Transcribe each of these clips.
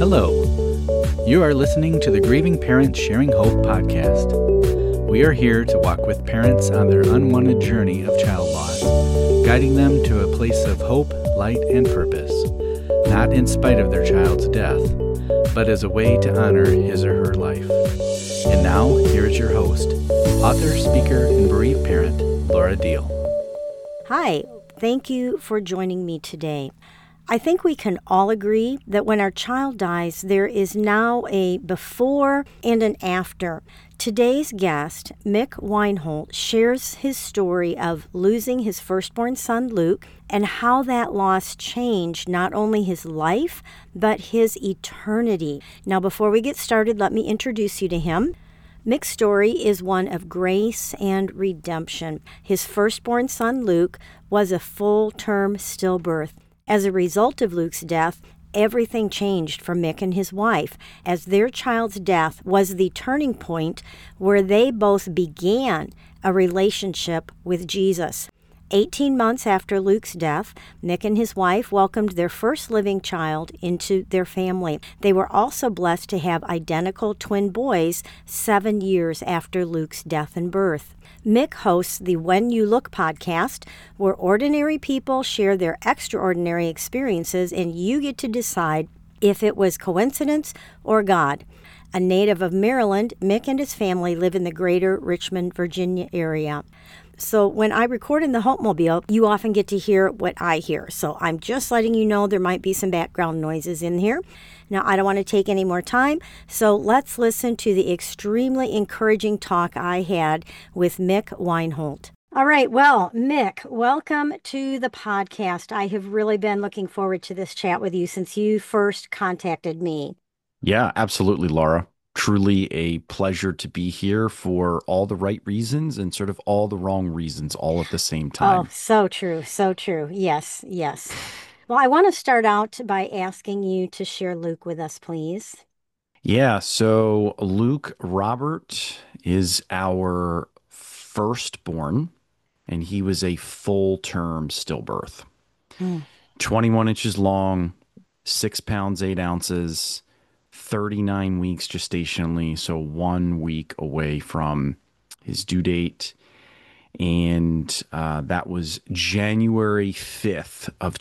Hello. You are listening to the Grieving Parents Sharing Hope podcast. We are here to walk with parents on their unwanted journey of child loss, guiding them to a place of hope, light, and purpose, not in spite of their child's death, but as a way to honor his or her life. And now, here is your host, author, speaker, and bereaved parent, Laura Deal. Hi, thank you for joining me today. I think we can all agree that when our child dies, there is now a before and an after. Today's guest, Mick Weinholt, shares his story of losing his firstborn son, Luke, and how that loss changed not only his life, but his eternity. Now, before we get started, let me introduce you to him. Mick's story is one of grace and redemption. His firstborn son, Luke, was a full-term stillbirth. As a result of Luke's death, everything changed for Mick and his wife, as their child's death was the turning point where they both began a relationship with Jesus. 18 months after Luke's death, Mick and his wife welcomed their first living child into their family. They were also blessed to have identical twin boys 7 years after Luke's death and birth. Mick hosts the When You Look podcast, where ordinary people share their extraordinary experiences, and you get to decide if it was coincidence or God. A native of Maryland, Mick and his family live in the greater Richmond, Virginia area. So when I record in the Hopemobile, you often get to hear what I hear. So I'm just letting you know there might be some background noises in here. Now, I don't want to take any more time, so let's listen to the extremely encouraging talk I had with Mick Weinholt. All right, well, Mick, welcome to the podcast. I have really been looking forward to this chat with you since you first contacted me. Yeah, absolutely, Laura. Truly a pleasure to be here for all the right reasons and sort of all the wrong reasons all at the same time. Oh, so true, so true. Yes, yes. Well, I want to start out by asking you to share Luke with us, please. Yeah, so Luke Robert is our firstborn, and he was a full-term stillbirth. 21 inches long, 6 pounds, 8 ounces, 39 weeks gestationally, so 1 week away from his due date. And that was January 5th of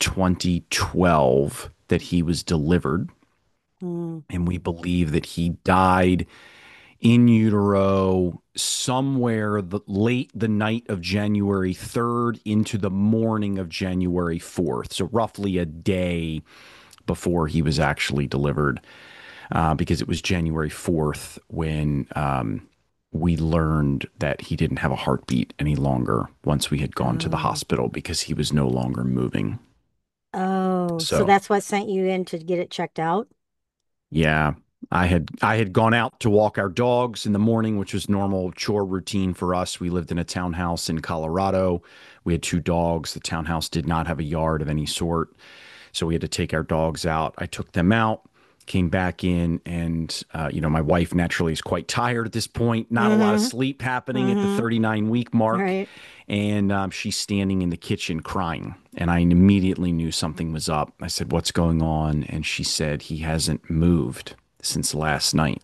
2012 that he was delivered. And we believe that he died in utero somewhere late the night of January 3rd into the morning of January 4th. So roughly a day before he was actually delivered, because it was January 4th when we learned that he didn't have a heartbeat any longer once we had gone to the hospital because he was no longer moving. Oh, so that's what sent you in to get it checked out? Yeah. I had gone out to walk our dogs in the morning, which was normal chore routine for us. We lived in a townhouse in Colorado. We had 2 dogs. The townhouse did not have a yard of any sort, so we had to take our dogs out. I took them out, came back in, and my wife naturally is quite tired at this point. Not a lot of sleep happening at the 39-week mark. Right. And she's standing in the kitchen crying. And I immediately knew something was up. I said, "What's going on?" And she said, "He hasn't moved since last night."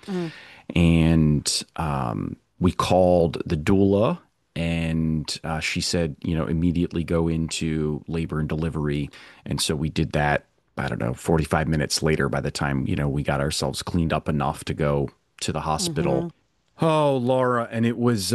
And we called the doula, and she said, immediately go into labor and delivery. And so we did that. I don't know, 45 minutes later, by the time, we got ourselves cleaned up enough to go to the hospital. Oh, Laura. And it was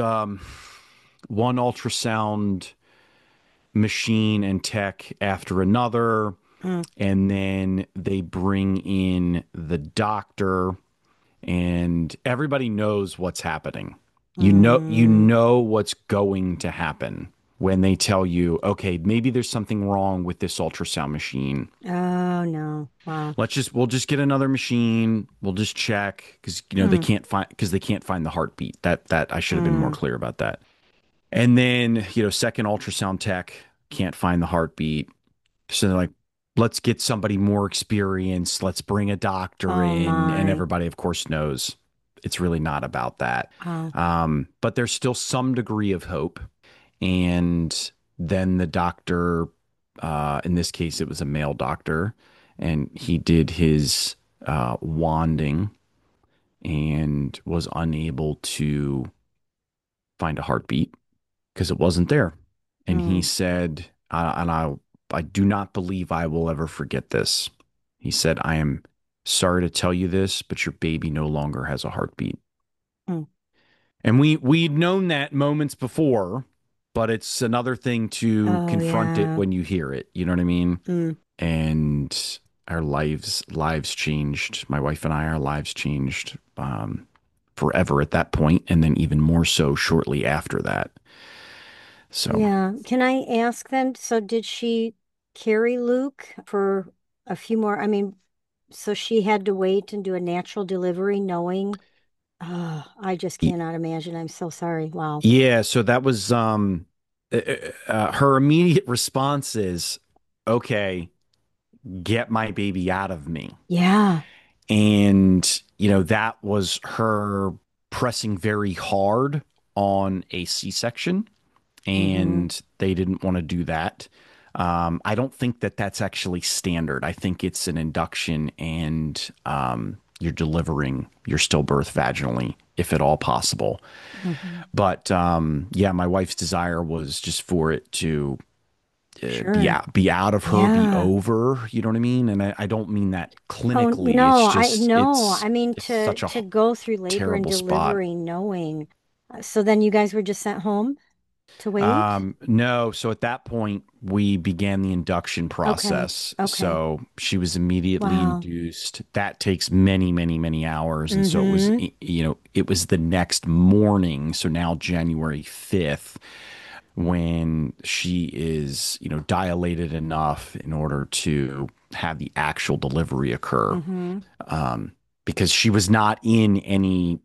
one ultrasound machine and tech after another. And then they bring in the doctor, and everybody knows what's happening. You know what's going to happen when they tell you, okay, maybe there's something wrong with this ultrasound machine. Oh, no. Wow. We'll just get another machine. We'll just check because, they can't find the heartbeat. That I should have been more clear about that. And then, second ultrasound tech can't find the heartbeat. So they're like, let's get somebody more experienced. Let's bring a doctor in. And everybody, of course, knows it's really not about that. But there's still some degree of hope. And then the doctor, in this case, it was a male doctor, and he did his wanding and was unable to find a heartbeat because it wasn't there. And he Mm. said, and I do not believe I will ever forget this. He said, I am sorry to tell you this, but your baby no longer has a heartbeat. Mm. And we'd known that moments before, but it's another thing to Oh, confront it yeah. when you hear it. You know what I mean? Mm. And our lives changed. My wife and I, our lives changed forever at that point, and then even more so shortly after that. So Yeah. Can I ask then? So, did she carry Luke for a few more? I mean, so she had to wait and do a natural delivery, knowing. Oh, I just cannot imagine. I'm so sorry. Wow. yeah, so that was her immediate response is, okay, get my baby out of me. Yeah. And, that was her pressing very hard on a C-section, Mm-hmm. and they didn't want to do that. I don't think that that's actually standard. I think it's an induction, and you're delivering your stillbirth vaginally, if at all possible. Mm-hmm. But yeah, my wife's desire was just for it to Sure. be out of her, be Yeah. over. You know what I mean? And I don't mean that Oh clinically. It's no, I just no. I mean it's to such a go through labor and terrible spot. delivery knowing. So then you guys were just sent home to wait? No, so at that point we began the induction Okay. process. Okay. So she was immediately Wow. induced. That takes many, many, many hours, and so it was, Mm-hmm. it was the next morning. So now January 5th, when she is, dilated enough in order to have the actual delivery occur, Mm-hmm. because she was not in any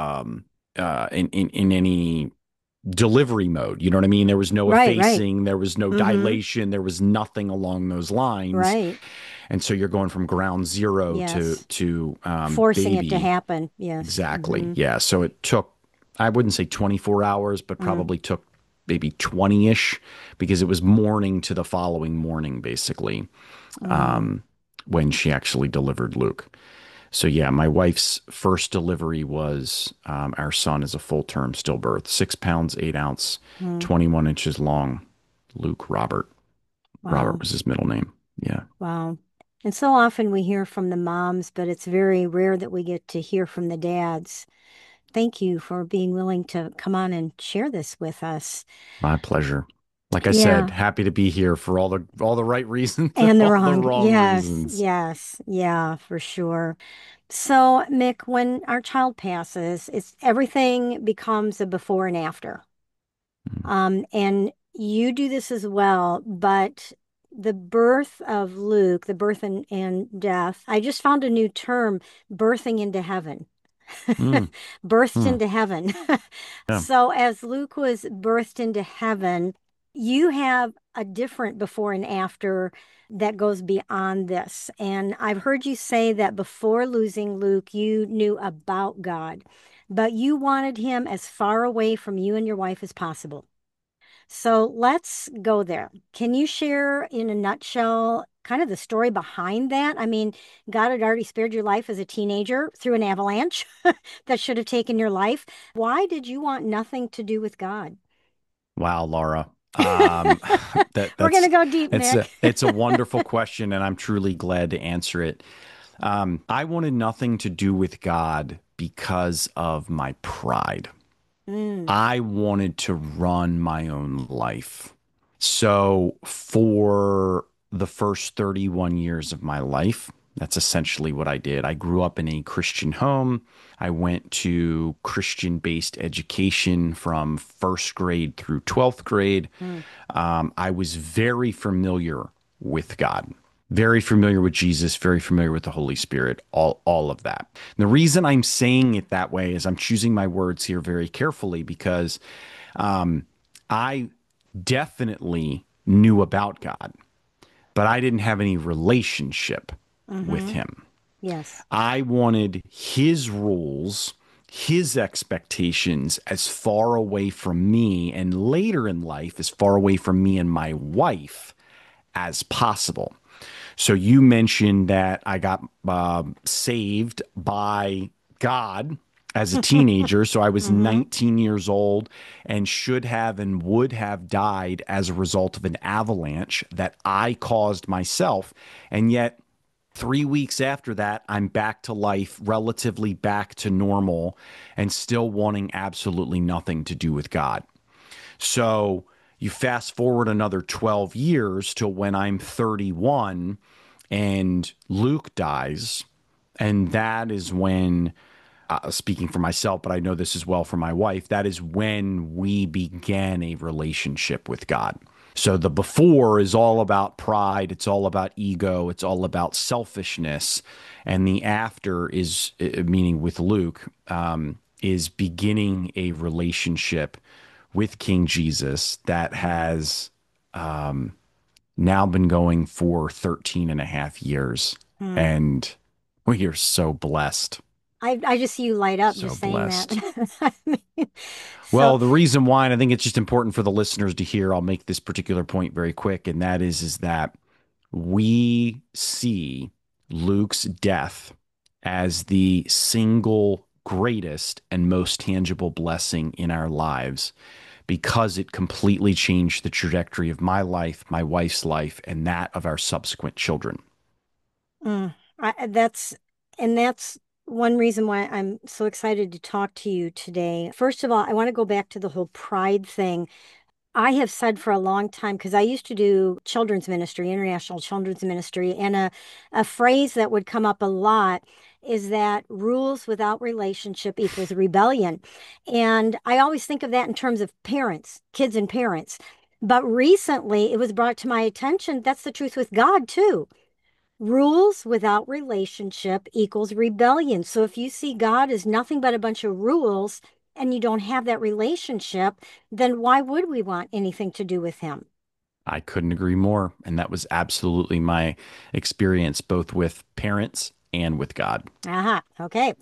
in any delivery mode. You know what I mean? There was no Right, right. effacing, there was no Mm-hmm. dilation, there was nothing along those lines. Right. And so you're going from ground zero to Yes. Forcing it to baby. happen. Yes. Exactly. Mm-hmm. Yeah. So it took, I wouldn't say 24 hours, but Mm. probably took maybe 20-ish, because it was morning to the following morning, basically, Mm. when she actually delivered Luke. So yeah, my wife's first delivery was our son is a full term stillbirth, 6 pounds, 8 ounce, Mm. 21 inches long. Luke Robert. Robert Wow. was his middle name. Yeah. Wow. And so often we hear from the moms, but it's very rare that we get to hear from the dads. Thank you for being willing to come on and share this with us. My pleasure. Like I said, Yeah. happy to be here for all the right reasons and And the all the wrong. wrong Yes. reasons. Yes. Yeah, for sure. So, Mick, when our child passes, it's everything becomes a before and after. And you do this as well, but the birth of Luke, the birth and death, I just found a new term, birthing into heaven. Mm, Birthed mm, into heaven. yeah. So, as Luke was birthed into heaven, you have a different before and after that goes beyond this. And I've heard you say that before losing Luke, you knew about God, but you wanted him as far away from you and your wife as possible. So let's go there. Can you share in a nutshell kind of the story behind that? I mean, God had already spared your life as a teenager through an avalanche that should have taken your life. Why did you want nothing to do with God? Wow, Laura. That We're going to that's go deep, Mick. it's a wonderful question, and I'm truly glad to answer it. I wanted nothing to do with God because of my pride. Mm, I wanted to run my own life. So for the first 31 years of my life, that's essentially what I did. I grew up in a Christian home. I went to Christian based education from first grade through 12th grade. mm, I was very familiar with God, very familiar with Jesus, very familiar with the Holy Spirit, all of that. And the reason I'm saying it that way is I'm choosing my words here very carefully, because I definitely knew about God, but I didn't have any relationship with mm-hmm. him. Yes. I wanted his rules, his expectations as far away from me, and later in life, as far away from me and my wife as possible. So you mentioned that I got saved by God as a teenager. So I was Mm-hmm. 19 years old and should have and would have died as a result of an avalanche that I caused myself. And yet, 3 weeks after that, I'm back to life, relatively back to normal, and still wanting absolutely nothing to do with God. So you fast forward another 12 years to when I'm 31 and Luke dies. And that is when, speaking for myself, but I know this as well for my wife, that is when we began a relationship with God. So the before is all about pride, it's all about ego, it's all about selfishness. And the after is, meaning with Luke, is beginning a relationship with King Jesus that has now been going for 13 and a half years. Hmm. And we are so blessed. I just see you light up So just saying that. blessed. I mean, so, Well, the reason why, and I think it's just important for the listeners to hear, I'll make this particular point very quick, and that is that we see Luke's death as the single greatest and most tangible blessing in our lives because it completely changed the trajectory of my life, my wife's life, and that of our subsequent children. mm, that's, and that's one reason why I'm so excited to talk to you today. First of all, I want to go back to the whole pride thing. I have said for a long time, because I used to do children's ministry, international children's ministry, and a phrase that would come up a lot is that rules without relationship equals rebellion. And I always think of that in terms of parents, kids and parents. But recently it was brought to my attention that's the truth with God too. Rules without relationship equals rebellion. So if you see God as nothing but a bunch of rules and you don't have that relationship, then why would we want anything to do with him? I couldn't agree more. And that was absolutely my experience, both with parents and with God. Aha, okay.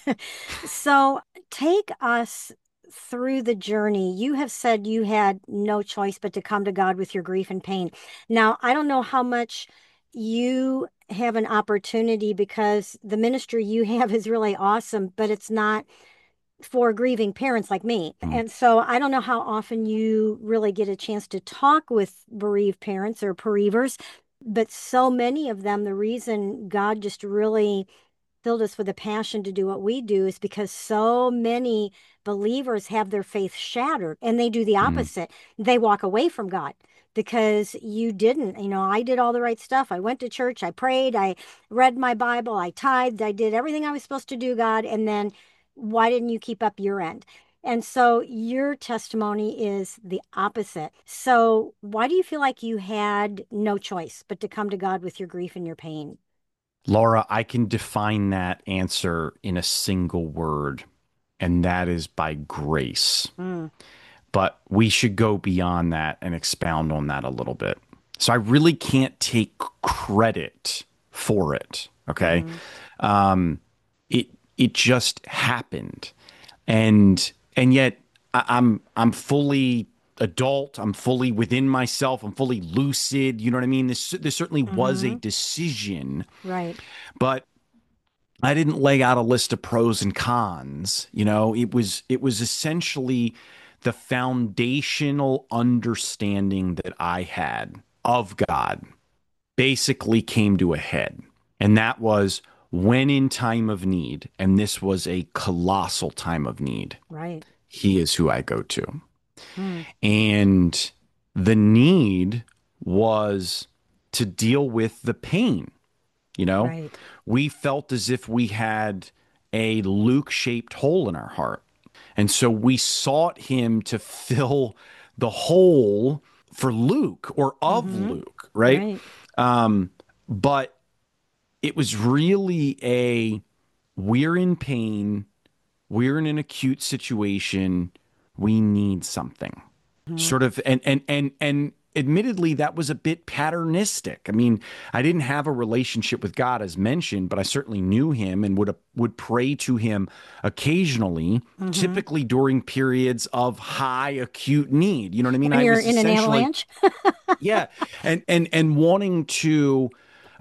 So take us through the journey. You have said you had no choice but to come to God with your grief and pain. Now, I don't know how much you have an opportunity because the ministry you have is really awesome, but it's not for grieving parents like me. Mm. And so I don't know how often you really get a chance to talk with bereaved parents or bereavers, but so many of them, the reason God just really filled us with a passion to do what we do is because so many believers have their faith shattered and they do the Mm. opposite. They walk away from God because you didn't. I did all the right stuff. I went to church, I prayed, I read my Bible, I tithed, I did everything I was supposed to do, God. And then why didn't you keep up your end? And so your testimony is the opposite. So why do you feel like you had no choice but to come to God with your grief and your pain? Laura, I can define that answer in a single word, and that is by grace. Mm, But we should go beyond that and expound on that a little bit. So I really can't take credit for it. Okay. mm, It just happened. And yet I'm fully adult. I'm fully within myself. I'm fully lucid. You know what I mean? This certainly was a mm-hmm. decision, Right. but I didn't lay out a list of pros and cons. It was essentially the foundational understanding that I had of God basically came to a head. And that was when in time of need, and this was a colossal time of need, Right. he is who I go to. Mm, And the need was to deal with the pain. You know, right. we felt as if we had a Luke shaped hole in our heart. And so we sought him to fill the hole for Luke or of Mm-hmm. Luke, right? Right. But it was really we're in pain, we're in an acute situation, we need something Mm-hmm. sort of. And admittedly that was a bit patternistic. I mean, I didn't have a relationship with God as mentioned, but I certainly knew him and would pray to him occasionally, Mm-hmm. typically during periods of high acute need. You know what I mean? When I you're was in an essentially, avalanche. yeah, and wanting to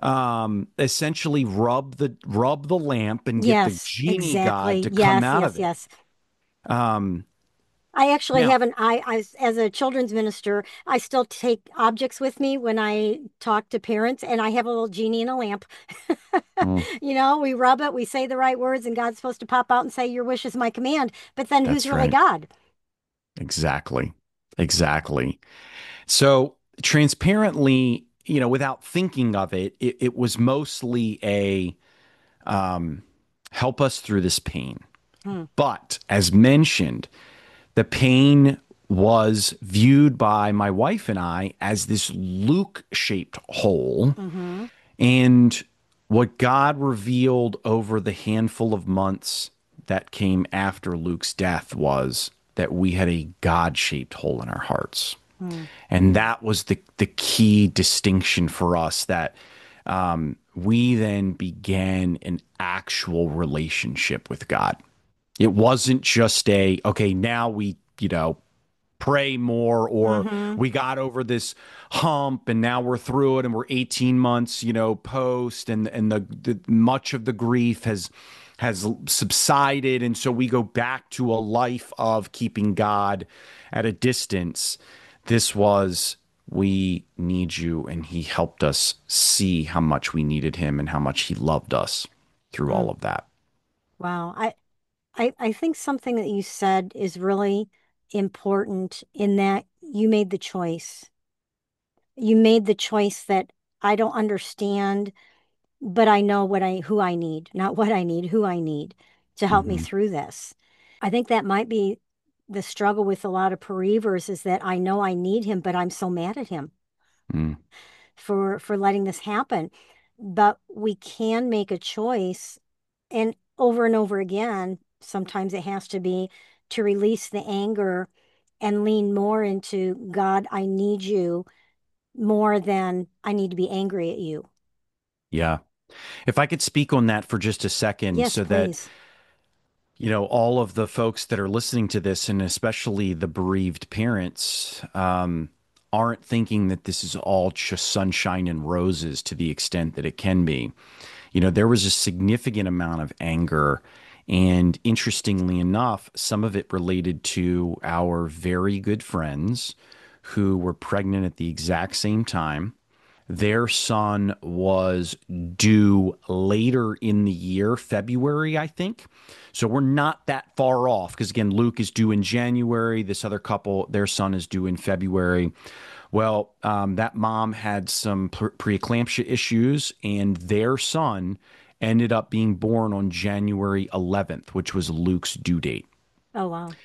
essentially rub the lamp and get the Yes, genie god exactly. to come Yes, out yes, of it. yes. Um, I actually now, have as a children's minister, I still take objects with me when I talk to parents, and I have a little genie in a lamp. mm, We rub it, we say the right words, and God's supposed to pop out and say, "Your wish is my command." But then who's that's really right. God? Exactly. Exactly. So transparently, without thinking of it, it was mostly a um, help us through this pain. Hmm. But as mentioned, the pain was viewed by my wife and I as this Luke shaped hole. Mm-hmm. And what God revealed over the handful of months that came after Luke's death was that we had a God shaped hole in our hearts. Hmm. And that was the key distinction for us that we then began an actual relationship with God. It wasn't just okay, now we, pray more, or Mm-hmm. we got over this hump and now we're through it and we're 18 months, post, and the much of the grief has subsided, and so we go back to a life of keeping God at a distance. This was, we need you, and he helped us see how much we needed him and how much he loved us through Hmm. all of that. Wow. I think something that you said is really important in that you made the choice. You made the choice that I don't understand, but I know who I need, not what I need, who I need to help me Hmm. through this. I think that might be the struggle with a lot of bereavers is that I know I need him, but I'm so mad at him Mm. for letting this happen. But we can make a choice, and over again, sometimes it has to be to release the anger and lean more into God, I need you more than I need to be angry at you. Yeah. If I could speak on that for just a second, Yes, so that, please. all of the folks that are listening to this, and especially the bereaved parents, aren't thinking that this is all just sunshine and roses to the extent that it can be. There was a significant amount of anger. And interestingly enough, some of it related to our very good friends who were pregnant at the exact same time. Their son was due later in the year, February, I think. So we're not that far off because, again, Luke is due in January. This other couple, their son is due in February. Well, that mom had some preeclampsia issues, and their son ended up being born on January 11th, which was Luke's due date. Oh, wow.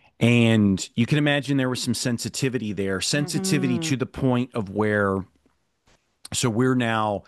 And you can imagine there was some sensitivity there, sensitivity Mm-hmm. to the point of where, so we're now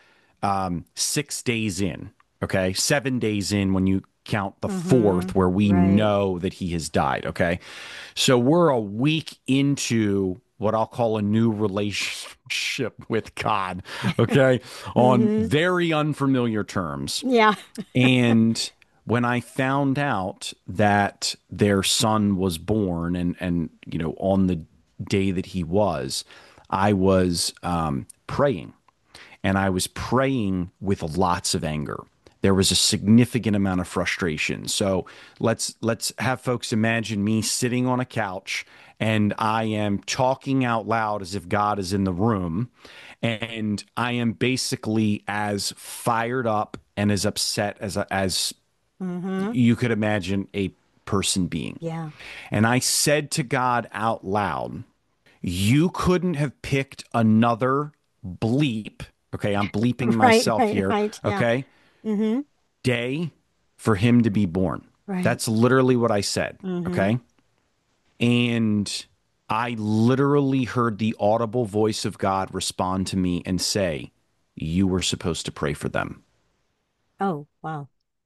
6 days in, okay? 7 days in when you count the Mm-hmm. fourth, where we Right. know that he has died, okay? So we're a week into what I'll call a new relationship with God, okay? On Mm-hmm. very unfamiliar terms. Yeah. And when I found out that their son was born, and on the day that he was, I was praying, and I was praying with lots of anger. There was a significant amount of frustration. So let's have folks imagine me sitting on a couch and I am talking out loud as if God is in the room, and I am basically as fired up and as upset as Mm-hmm. you could imagine a person being. Yeah. And I said to God out loud, you couldn't have picked another bleep. Okay, I'm bleeping Right, myself right, here. right. Yeah. Okay, Mm-hmm. day for him to be born. Right. That's literally what I said. Mm-hmm. Okay. And I literally heard the audible voice of God respond to me and say, you were supposed to pray for them. Oh, wow.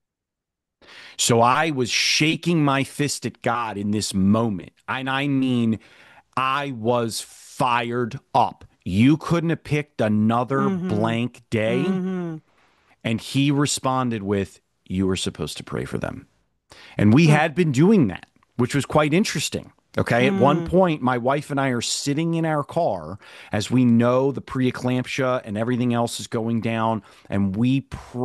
So I was shaking my fist at God in this moment. And I mean, I was fired up. You couldn't have picked another Mm-hmm. blank day. Mm-hmm. And he responded with, you were supposed to pray for them. And we Hmm. had been doing that, which was quite interesting. Okay. At one Mm, point, my wife and I are sitting in our car as we know the preeclampsia and everything else is going down. And we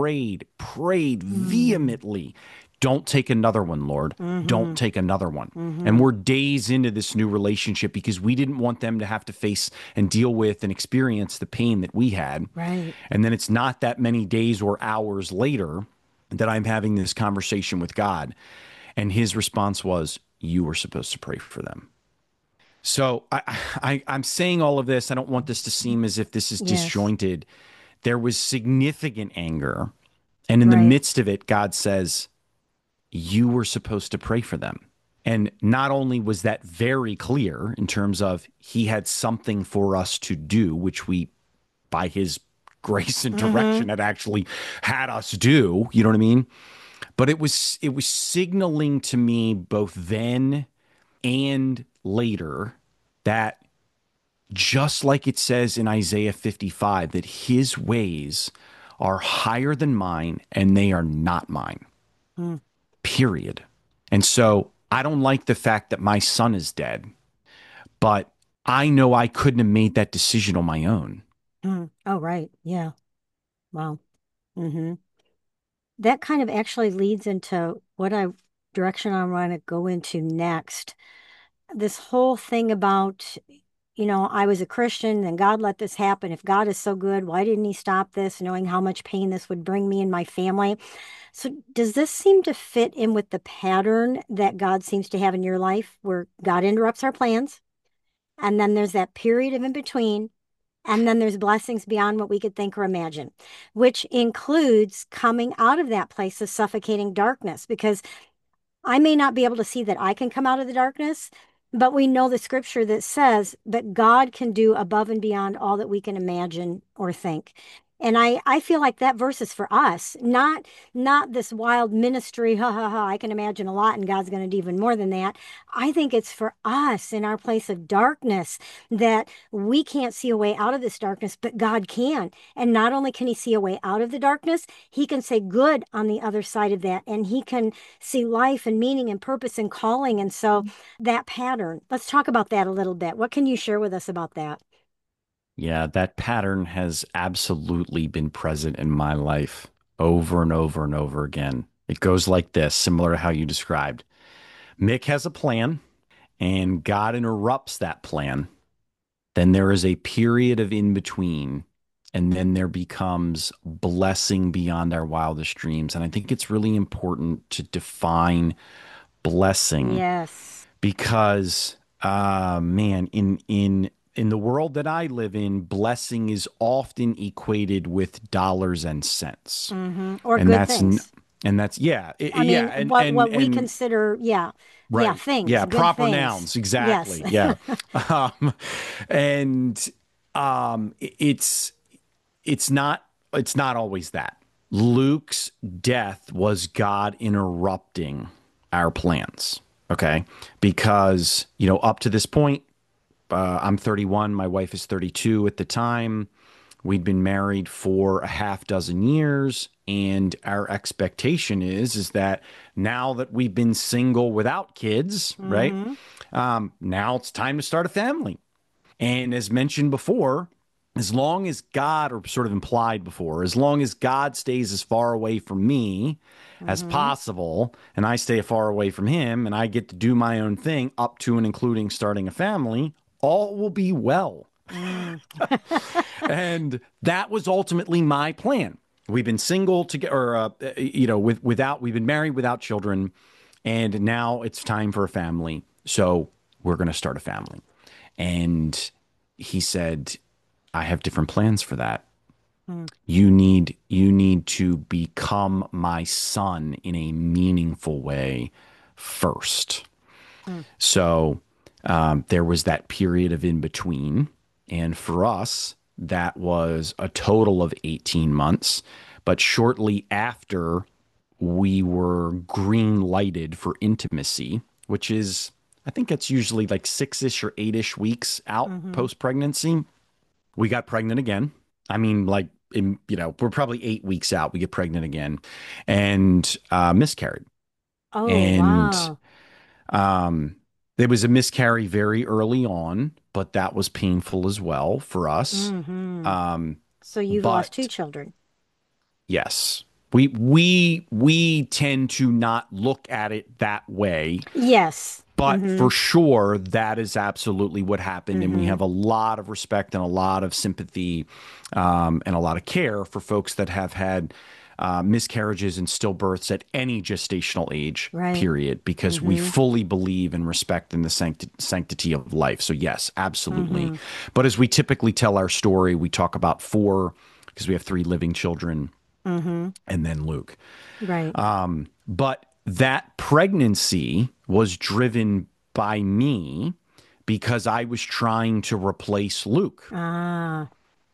prayed mm, vehemently. Don't take another one, Lord. Don't mm-hmm, take another one. And mm-hmm. we're days into this new relationship because we didn't want them to have to face and deal with and experience the pain that we had. Right. And then it's not that many days or hours later that I'm having this conversation with God. And his response was, you were supposed to pray for them. So I'm saying all of this. I don't want this to seem as if this is Yes. disjointed. There was significant anger. And in the Right. midst of it, God says, you were supposed to pray for them. And not only was that very clear in terms of he had something for us to do, which we, by his grace and Mm-hmm. direction, had actually had us do, you know what I mean? But it was signaling to me both then and later that just like it says in Isaiah 55, that his ways are higher than mine and they are not mine, Mm, period. And so I don't like the fact that my son is dead, but I know I couldn't have made that decision on my own. mm. Oh, right. Yeah. Wow. Mm-hmm. That kind of actually leads into what I direction I want to go into next. This whole thing about, I was a Christian and God let this happen. If God is so good, why didn't he stop this, knowing how much pain this would bring me and my family? So, does this seem to fit in with the pattern that God seems to have in your life where God interrupts our plans? And then there's that period of in between. And then there's blessings beyond what we could think or imagine, which includes coming out of that place of suffocating darkness, because I may not be able to see that I can come out of the darkness, but we know the scripture that says that God can do above and beyond all that we can imagine or think. And I feel like that verse is for us, not this wild ministry, ha ha ha. I can imagine a lot, and God's going to do even more than that. I think it's for us in our place of darkness that we can't see a way out of this darkness, but God can. And not only can He see a way out of the darkness, He can say good on the other side of that, and He can see life and meaning and purpose and calling. And so that pattern, let's talk about that a little bit. What can you share with us about that? Yeah, that pattern has absolutely been present in my life over and over and over again. It goes like this, similar to how you described. Mick has a plan, and God interrupts that plan. Then there is a period of in between, and then there becomes blessing beyond our wildest dreams. And I think it's really important to define blessing Yes. because man, in the world that I live in, blessing is often equated with dollars and cents. Or And good that's things. and that's yeah, I yeah, mean, and what we consider, yeah, yeah, right. things, Yeah, good proper things. nouns, Yes. exactly. Yeah. Um and it's it's not always that. Luke's death was God interrupting our plans. Okay. Because, up to this point, I'm 31, my wife is 32 at the time. We'd been married for a half dozen years, and our expectation is that now that we've been single without kids, right? Mm-hmm. Now it's time to start a family. And as mentioned before, as long as God, or sort of implied before, as long as God stays as far away from me as Mm-hmm. possible, and I stay far away from him, and I get to do my own thing up to and including starting a family, all will be well. Mm. And that was ultimately my plan. We've been single together, or without. We've been married without children, and now it's time for a family. So we're going to start a family. And he said, I have different plans for that. Mm. You need to become my son in a meaningful way first. Mm. So there was that period of in between. And for us, that was a total of 18 months. But shortly after we were green lighted for intimacy, which is, I think that's usually like 6-ish or 8-ish weeks out Mm-hmm. post pregnancy, we got pregnant again. I mean, like, we're probably 8 weeks out. We get pregnant again and miscarried. Oh, And wow. um, There was a miscarry very early on, but that was painful as well for us. Hmm. Um, So you've lost two but children. yes, we tend to not look at it that way. Yes. But Hmm. for sure, that is absolutely what happened. And we Hmm. have a lot of respect and a lot of sympathy and a lot of care for folks that have had miscarriages and stillbirths at any gestational age, Right. period, because we Hmm. fully believe in respect in the sanctity of life. So, yes, absolutely. Hmm. But as we typically tell our story, we talk about four, because we have three living children, Hmm. and then Luke. Right. But that pregnancy was driven by me because I was trying to replace Luke. Ah.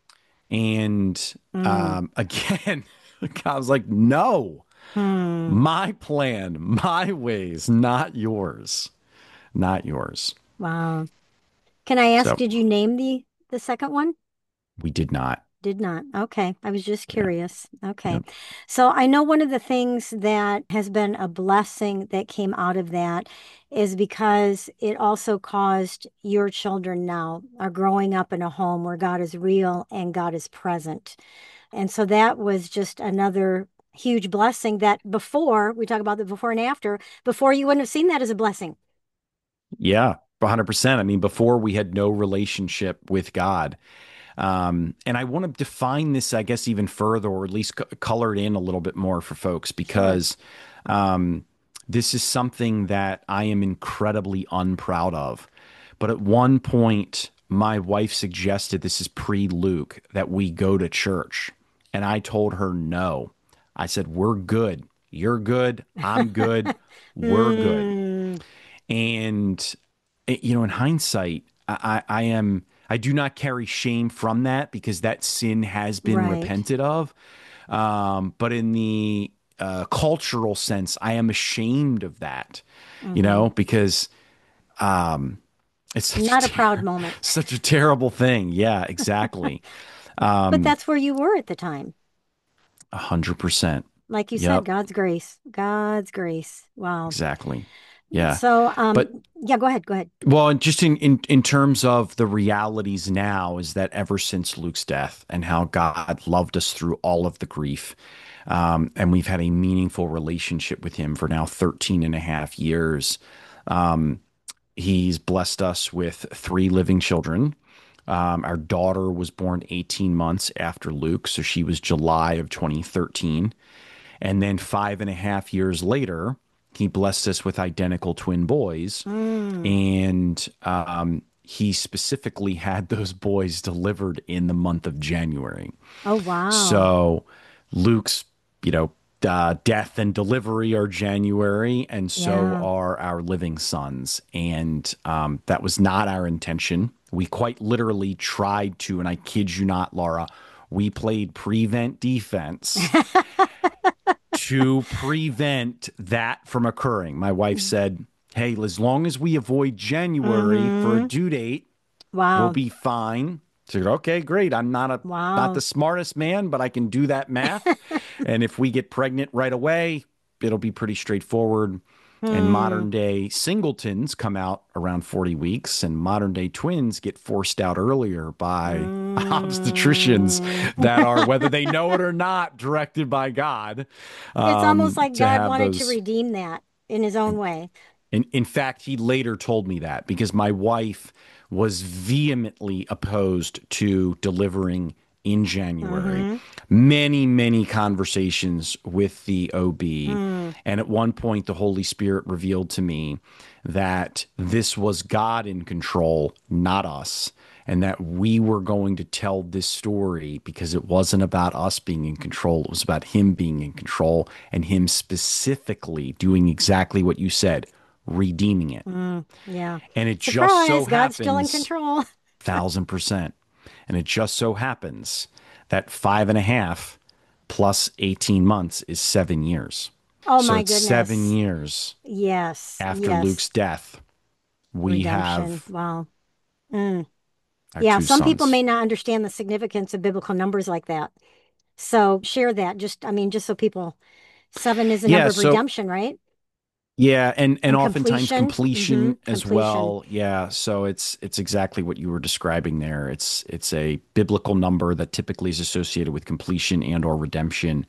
And Mm. again, I was like, no, Hmm. my plan, my ways, not yours, not yours. Wow. Can I ask, So did you name the second one? we did not. Did not. Okay. I was just Yeah. curious. Okay. Yeah. So I know one of the things that has been a blessing that came out of that is because it also caused your children now are growing up in a home where God is real and God is present. And so that was just another huge blessing that before we talk about the before and after, before you wouldn't have seen that as a blessing. Yeah. 100%. I mean, before we had no relationship with God. And I want to define this, I guess, even further, or at least color it in a little bit more for folks, Sure. because um, this is something that I am incredibly unproud of. But at one point, my wife suggested, this is pre Luke, that we go to church. And I told her no. I said, we're good. You're good. I'm good. We're good. Mm, And in hindsight, I do not carry shame from that because that sin has been right. repented of. But in the cultural sense, I am ashamed of that, Hmm. because it's such a Not a proud moment. such a terrible thing. Yeah, exactly. But that's where you were at the time. 100%. Like you said, Yep, God's grace. God's grace. Wow. exactly. Yeah. So, But yeah, go ahead. Go ahead. well, and just in terms of the realities now is that ever since Luke's death and how God loved us through all of the grief, and we've had a meaningful relationship with him for now 13 and a half years. He's blessed us with three living children. Our daughter was born 18 months after Luke, so she was July of 2013. And then 5.5 years later, he blessed us with identical twin boys. Mm. And he specifically had those boys delivered in the month of January. Oh, wow. So Luke's, death and delivery are January, and so Yeah. are our living sons. And that was not our intention. We quite literally tried to, and I kid you not, Laura, we played prevent defense to prevent that from occurring. My wife said, hey, as long as we avoid January for a Hmm. due date, we'll Wow. be fine. So, okay, great. I'm not the Wow. smartest man, but I can do that math. And if we get pregnant right away, it'll be pretty straightforward. And Hmm. modern day singletons come out around 40 weeks, and modern day twins get forced out earlier by obstetricians Mm. that are, whether they know it or not, directed by God It's almost like to God have wanted to those. redeem that in his own way. In fact, he later told me that because my wife was vehemently opposed to delivering in January. Hmm. Many, many conversations with the OB. Mm. And at one point, the Holy Spirit revealed to me that this was God in control, not us. And that we were going to tell this story because it wasn't about us being in control. It was about him being in control and him specifically doing exactly what you said, redeeming it. Mm. Yeah. And it just so Surprise, God's still in happens, control. 1,000%. And it just so happens that 5.5 plus 18 months is 7 years. Oh So my it's 7 goodness. years Yes. after Luke's Yes. death, we Redemption. have Wow. Mm. our Yeah, two some people sons. may not understand the significance of biblical numbers like that. So share that. Just, I mean, just so people, seven is a Yeah, number of so redemption, right? Yeah, and And oftentimes completion. completion as Completion. well. Yeah, so it's exactly what you were describing there. It's a biblical number that typically is associated with completion and or redemption,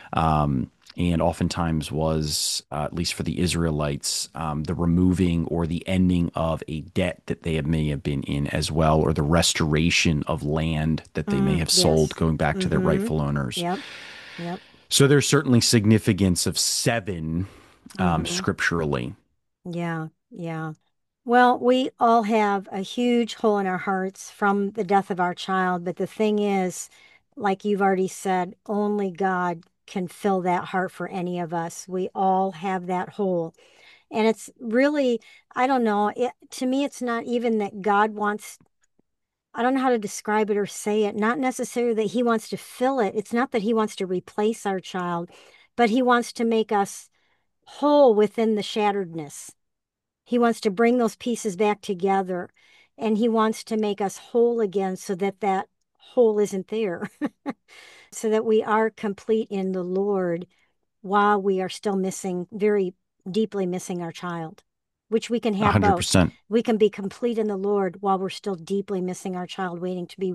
and oftentimes was, at least for the Israelites, the removing or the ending of a debt that they may have been in as well, or the restoration of land that they may have sold, Yes. going back to their Mm-hmm. rightful owners. Yep. Yep. So there's certainly significance of seven Mm-hmm. scripturally. Yeah. Yeah. Well, we all have a huge hole in our hearts from the death of our child, but the thing is, like you've already said, only God can fill that heart for any of us. We all have that hole. And it's really, I don't know, to me, it's not even that God wants, I don't know how to describe it or say it, not necessarily that he wants to fill it. It's not that he wants to replace our child, but he wants to make us whole within the shatteredness. He wants to bring those pieces back together, and he wants to make us whole again so that that hole isn't there, so that we are complete in the Lord while we are still missing, very deeply missing our child, which we can have both. 100%. We can be complete in the Lord while we're still deeply missing our child, waiting to be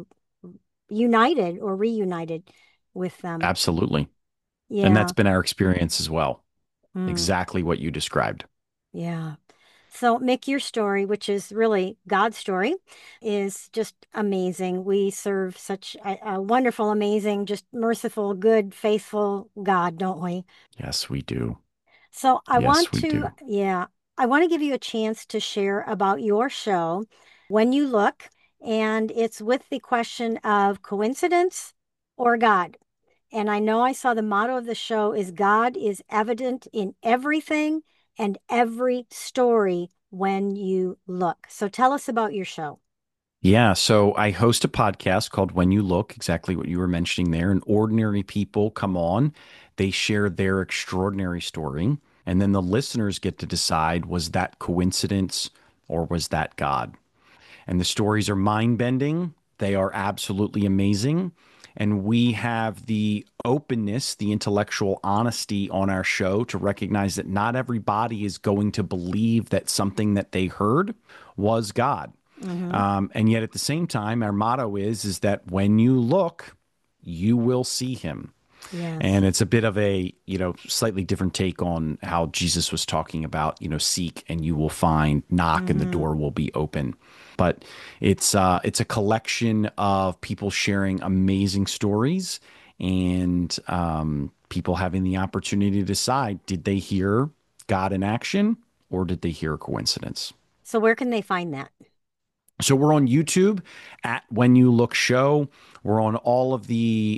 united or reunited with them. Absolutely. And that's Yeah. been our experience as well. Mm, Exactly what you described. yeah. So, Mick, your story, which is really God's story, is just amazing. We serve such a wonderful, amazing, just merciful, good, faithful God, don't we? Yes, we do. So, I Yes, want we to, do. yeah, I want to give you a chance to share about your show, When You Look, and it's with the question of coincidence or God. And I know I saw the motto of the show is God is evident in everything and every story when you look. So tell us about your show. Yeah, so I host a podcast called When You Look, exactly what you were mentioning there. And ordinary people come on, they share their extraordinary story, and then the listeners get to decide, was that coincidence or was that God? And the stories are mind bending. They are absolutely amazing. And we have the openness, the intellectual honesty on our show to recognize that not everybody is going to believe that something that they heard was God. Hmm. And yet at the same time, our motto is that when you look, you will see him. Yes. And it's a bit of a, slightly different take on how Jesus was talking about, seek and you will find, knock and the Hmm. door will be open. But it's a collection of people sharing amazing stories and people having the opportunity to decide, did they hear God in action or did they hear a coincidence? So where can they find that? So we're on YouTube at When You Look Show. We're on all of the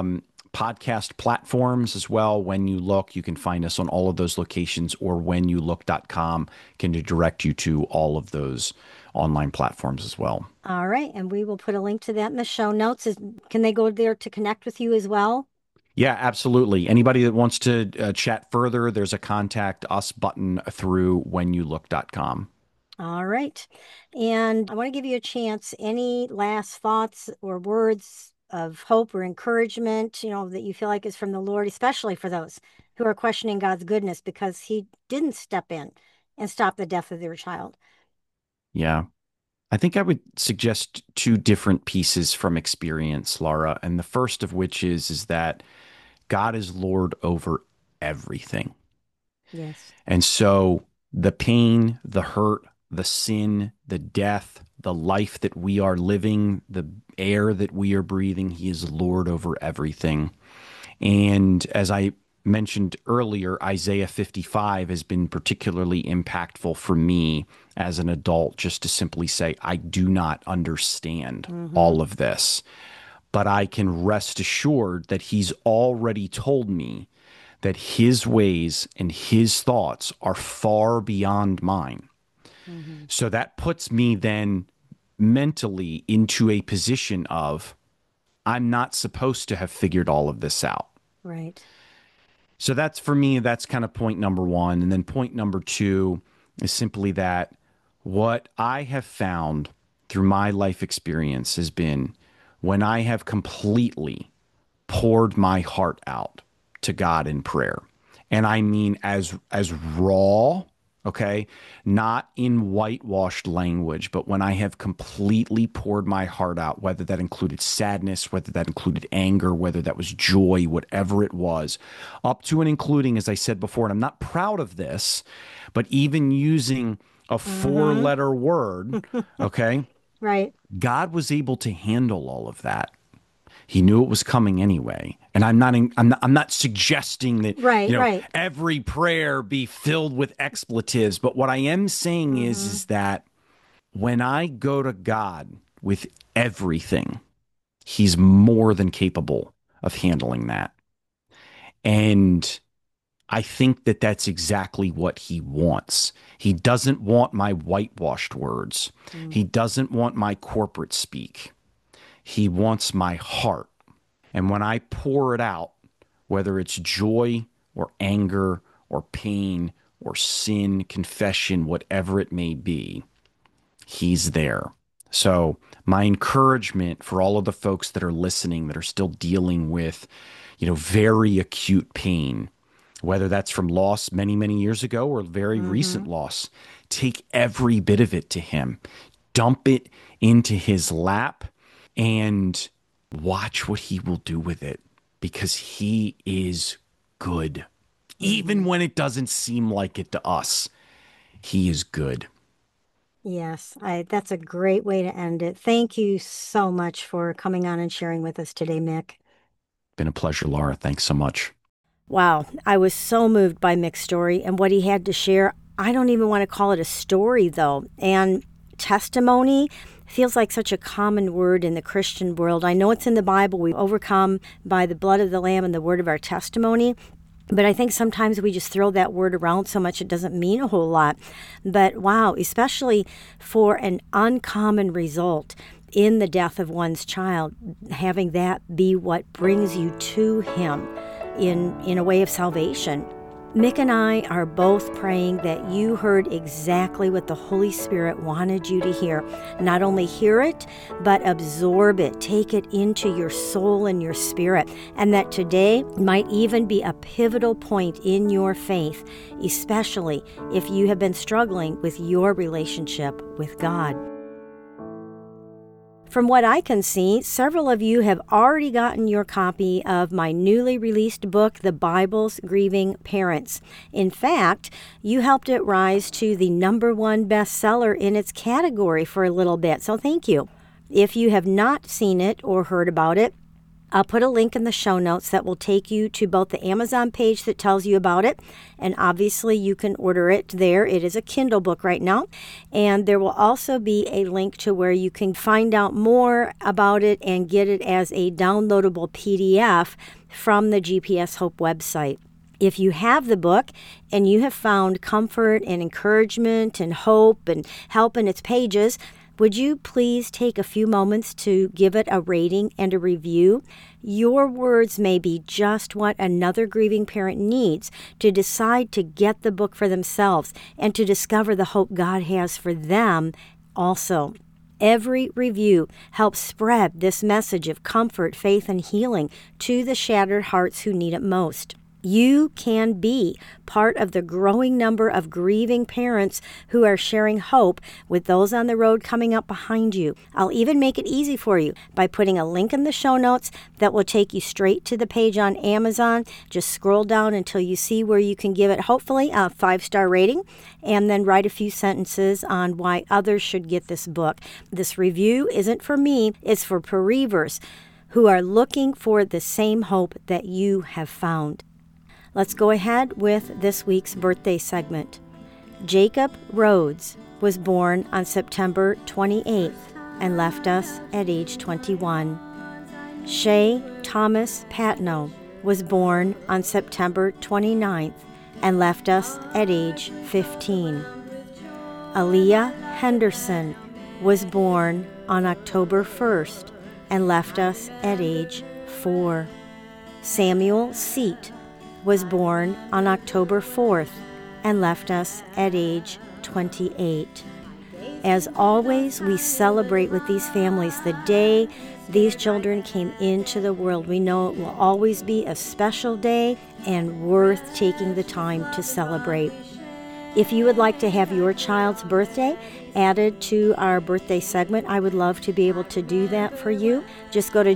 podcast platforms as well. When You Look, you can find us on all of those locations, or whenyoulook.com can direct you to all of those online platforms as well. All right. And we will put a link to that in the show notes. Can they go there to connect with you as well? Yeah, absolutely. Anybody that wants to chat further, there's a contact us button through whenyoulook.com. All right. And I want to give you a chance. Any last thoughts or words of hope or encouragement, that you feel like is from the Lord, especially for those who are questioning God's goodness because he didn't step in and stop the death of their child? Yeah. I think I would suggest two different pieces from experience, Laura. And the first of which is that God is Lord over everything. Yes. And so the pain, the hurt, the sin, the death, the life that we are living, the air that we are breathing, he is Lord over everything. And as I mentioned earlier, Isaiah 55 has been particularly impactful for me as an adult, just to simply say, I do not understand Mm-hmm. all of this, but I can rest assured that he's already told me that his ways and his thoughts are far beyond mine. Mm-hmm. So that puts me then mentally into a position of, I'm not supposed to have figured all of this out. Right. So that's for me, that's kind of point number one. And then point number two is simply that what I have found through my life experience has been when I have completely poured my heart out to God in prayer And I mean as raw, okay? Not in whitewashed language, but when I have completely poured my heart out, whether that included sadness, whether that included anger, whether that was joy, whatever it was, up to and including, as I said before, and I'm not proud of this, but even using a four-letter word, okay? Right. God was able to handle all of that. He knew it was coming anyway. And I'm not suggesting that Right. every prayer be filled with expletives, but what I am saying is that when I go to God with everything, he's more than capable of handling that. And I think that that's exactly what he wants. He doesn't want my whitewashed words. He doesn't want my corporate speak. He wants my heart. And when I pour it out, whether it's joy or anger or pain or sin, confession, whatever it may be, he's there. So my encouragement for all of the folks that are listening that are still dealing with, very acute pain, whether that's from loss many, many years ago or very recent loss, take every bit of it to him. Dump it into his lap and watch what he will do with it, because he is good. Even when it doesn't seem like it to us, he is good. Yes, that's a great way to end it. Thank you so much for coming on and sharing with us today, Mick. Been a pleasure, Laura. Thanks so much. Wow, I was so moved by Mick's story and what he had to share. I don't even want to call it a story, though. And testimony feels like such a common word in the Christian world. I know it's in the Bible. We overcome by the blood of the Lamb and the word of our testimony. But I think sometimes we just throw that word around so much it doesn't mean a whole lot. But wow, especially for an uncommon result in the death of one's child, having that be what brings you to him in a way of salvation. Mick and I are both praying that you heard exactly what the Holy Spirit wanted you to hear. Not only hear it, but absorb it, take it into your soul and your spirit, and that today might even be a pivotal point in your faith, especially if you have been struggling with your relationship with God. From what I can see, several of you have already gotten your copy of my newly released book, The Bible's Grieving Parents. In fact, you helped it rise to the #1 bestseller in its category for a little bit, so thank you. If you have not seen it or heard about it, I'll put a link in the show notes that will take you to both the Amazon page that tells you about it, and obviously you can order it there. It is a Kindle book right now, and there will also be a link to where you can find out more about it and get it as a downloadable PDF from the GPS Hope website. If you have the book and you have found comfort and encouragement and hope and help in its pages, would you please take a few moments to give it a rating and a review? Your words may be just what another grieving parent needs to decide to get the book for themselves and to discover the hope God has for them also. Every review helps spread this message of comfort, faith, and healing to the shattered hearts who need it most. You can be part of the growing number of grieving parents who are sharing hope with those on the road coming up behind you. I'll even make it easy for you by putting a link in the show notes that will take you straight to the page on Amazon. Just scroll down until you see where you can give it, hopefully, a 5-star rating, and then write a few sentences on why others should get this book. This review isn't for me, it's for bereavers who are looking for the same hope that you have found. Let's go ahead with this week's birthday segment. Jacob Rhodes was born on September 28th and left us at age 21. Shay Thomas Patno was born on September 29th and left us at age 15. Aaliyah Henderson was born on October 1st and left us at age 4. Samuel Seat was born on October 4th and left us at age 28. As always, we celebrate with these families the day these children came into the world. We know it will always be a special day and worth taking the time to celebrate. If you would like to have your child's birthday added to our birthday segment, I would love to be able to do that for you. Just go to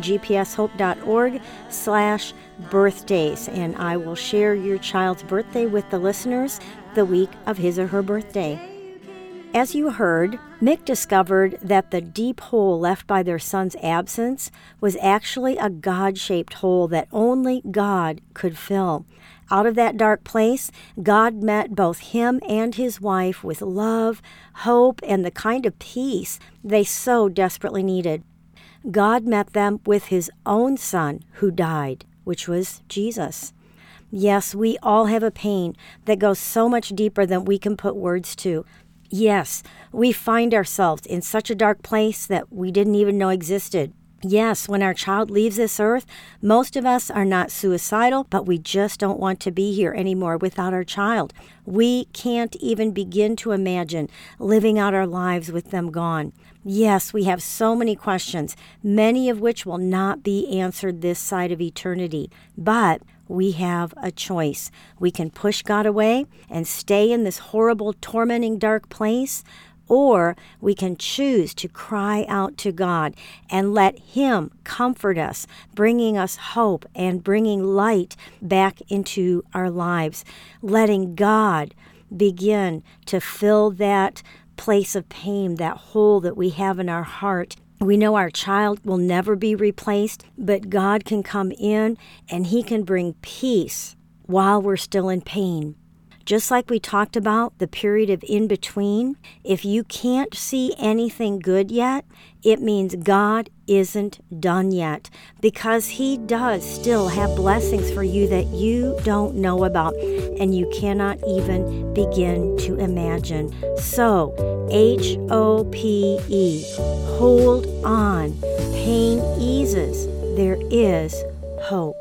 gpshope.org/birthdays, and I will share your child's birthday with the listeners the week of his or her birthday. As you heard, Mick discovered that the deep hole left by their son's absence was actually a God-shaped hole that only God could fill. Out of that dark place, God met both him and his wife with love, hope, and the kind of peace they so desperately needed. God met them with his own son who died, which was Jesus. Yes, we all have a pain that goes so much deeper than we can put words to. Yes, we find ourselves in such a dark place that we didn't even know existed. Yes, when our child leaves this earth, most of us are not suicidal, but we just don't want to be here anymore without our child. We can't even begin to imagine living out our lives with them gone. Yes, we have so many questions, many of which will not be answered this side of eternity. But we have a choice. We can push God away and stay in this horrible, tormenting, dark place, or we can choose to cry out to God and let him comfort us, bringing us hope and bringing light back into our lives, letting God begin to fill that place of pain, that hole that we have in our heart. We know our child will never be replaced, but God can come in and he can bring peace while we're still in pain. Just like we talked about the period of in-between, if you can't see anything good yet, it means God isn't done yet, because he does still have blessings for you that you don't know about and you cannot even begin to imagine. So, HOPE, hold on. Pain eases. There is hope.